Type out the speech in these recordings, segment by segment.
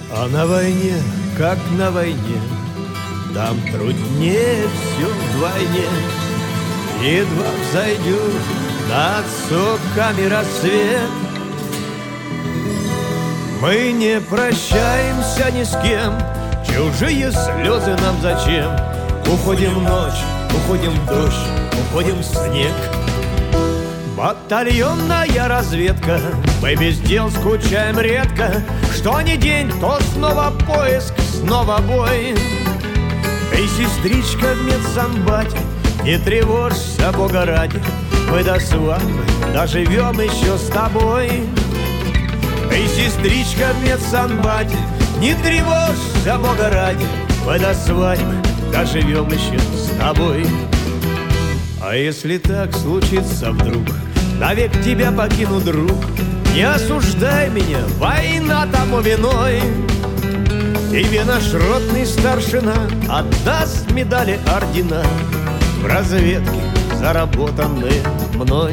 А на войне, как на войне, там труднее все вдвойне. Едва взойдет над сопками рассвет, мы не прощаемся ни с кем, чужие слезы нам зачем? Уходим в ночь, уходим в дождь, уходим в снег. Батальонная разведка, мы без дел скучаем редко. Что ни день, то снова поиск, снова бой. Эй, сестричка в медсанбате, не тревожься, Бога ради, мы до свадьбы доживем еще с тобой. Эй, сестричка в медсанбате, не тревожься, Бога ради, мы до свадьбы доживем еще с тобой. А если так случится вдруг, навек тебя покину, друг, не осуждай меня, война тому виной. Тебе наш ротный старшина отдаст медали, ордена в разведке, заработанные мной.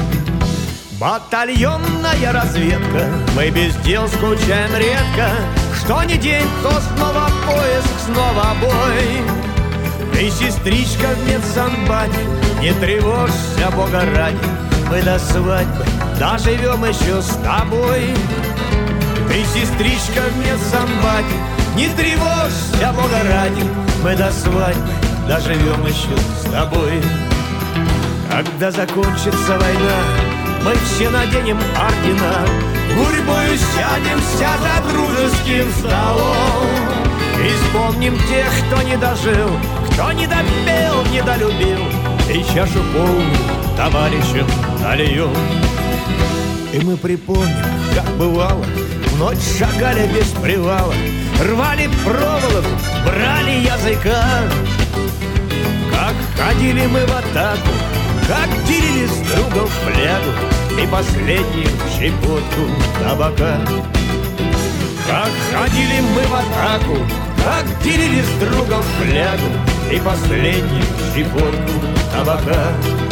Батальонная разведка, мы без дел скучаем редко. Что ни день, то снова поиск, снова бой. Ты, сестричка в медсанбате, не тревожься, Бога ради, мы до свадьбы доживем еще с тобой. Ты, сестричка в медсанбате, не тревожься, Бога ради, мы до свадьбы доживем еще с тобой. Когда закончится война, мы все наденем ордена, гурьбою сядемся за дружеским столом. И вспомним тех, кто не дожил, кто не допел, не долюбил, и чашу полную товарищам нальем. И мы припомним, как бывало, в ночь шагали без привала, рвали проволоку, брали языка. Как ходили мы в атаку, как делили с другом флягу и последнюю щепотку табака. Как ходили мы в атаку, как делили с другом флягу и последнюю щепотку табака.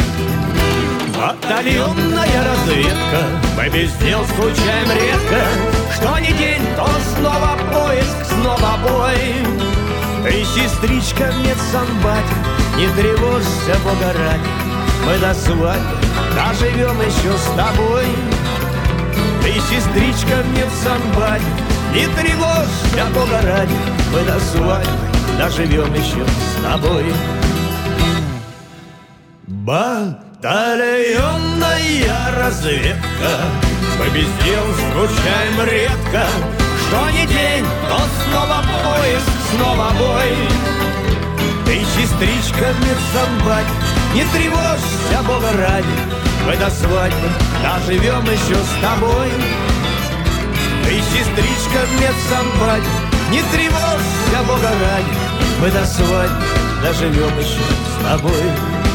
Батальонная разведка, мы без дел скучаем редко. Что ни день, то снова поиск, снова бой. Ты, сестричка в медсанбате, не тревожься, Бога ради, мы до свадьбы доживем еще с тобой. Ты, сестричка в медсанбате, не тревожься, Бога ради, мы до свадьбы доживем еще с тобой. Батальонная разведка, мы без дел скучаем редко. Что ни день, то снова поиск, снова бой. Ты, сестричка в медсанбате, не тревожься, Бога ради, мы до свадьбы доживем еще с тобой. Ты, сестричка в медсанбате, не тревожься, Бога ради, мы до свадьбы доживем еще с тобой.